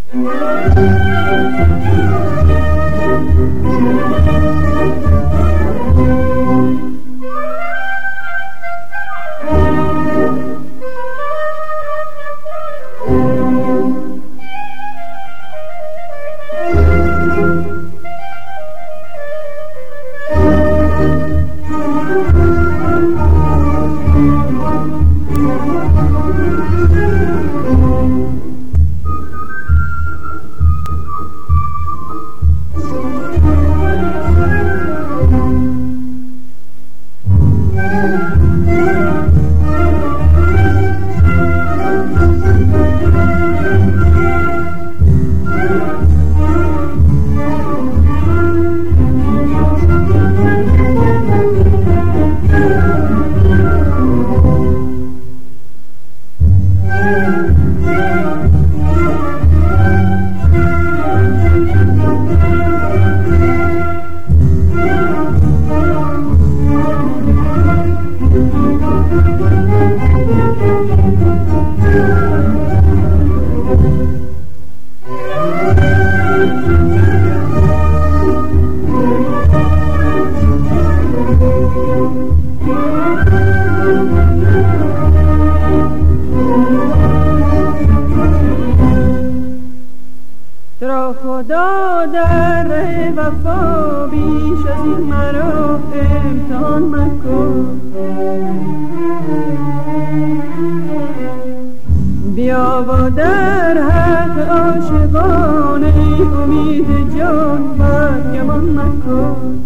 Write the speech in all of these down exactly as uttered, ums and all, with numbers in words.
را خدا در وفا بیش از این مرا امتحان مکن. بیا و در حق عاشقانه امید جان بدگمان مکن.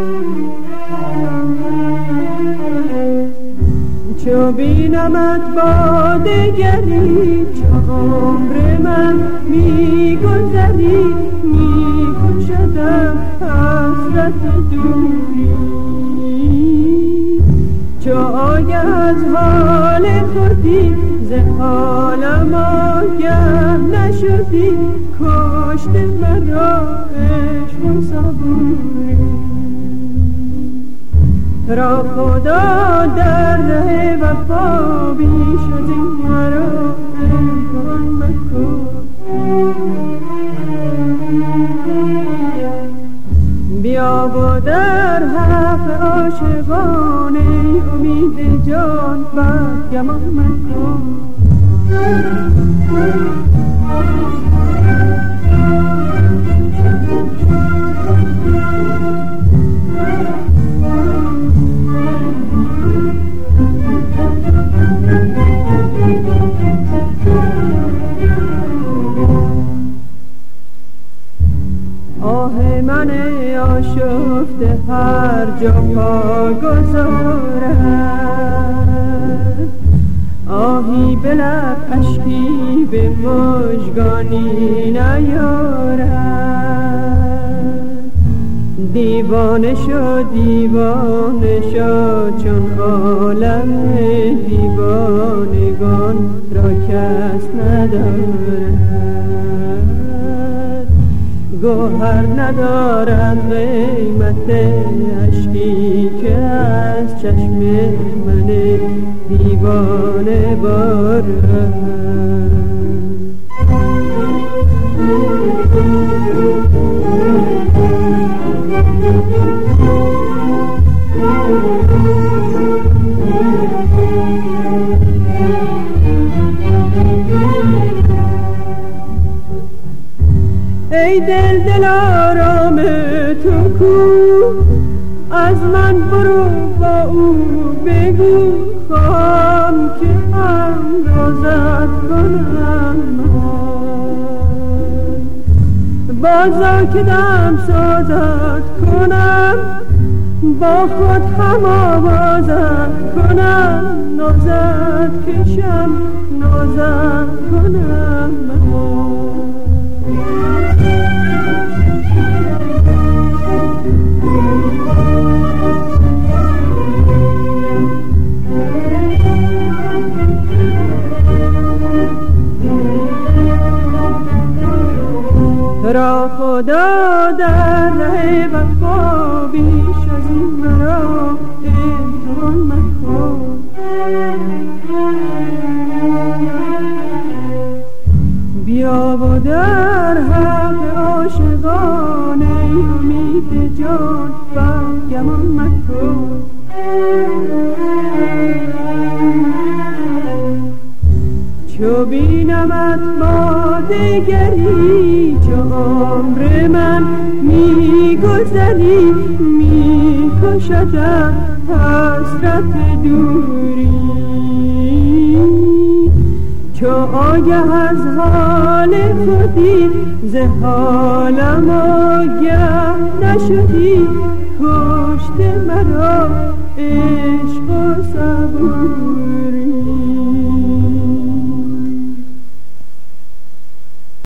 چو بینمت با دگری چو عمر من می گذری می کشدم حسرت دوری. چو آگه از حال خودی ز حالم آگه نشدی کشته مرا عشق و صبوری. را خدا در ره وفا بیش از این مرا امتحان مکن. بیا و در حق عاشقانه امید جان بدگمان مکن. آه من آشفته هر جا پا گذارد، آهی به لب اشکی به مژگانی نیارد. دیوانه شد دیوانه شد چون عالم دیوانگان را کس ندارد. گوهر ندارد قیمت اشکی که از چشم من دیوانه بارد. ای دل دل آرام تو کو، از من برو با او بگو خواهم که هم رازت کنم. بازا که دم سازت کنم، با خود هم آوازت کنم. نازت کشم نازت کنم. را خدا در ره وفا بیش از این مرا امتحان مکن. بیا و در حق عاشقان ای امید جان بر گمان مکن. چو بینمت با دگری چو عمر من می گذری می کشدت حسرت دوری. چو آگه از حال خودی ز حالم آگه نشدی کشته مرا عشق و صبوری.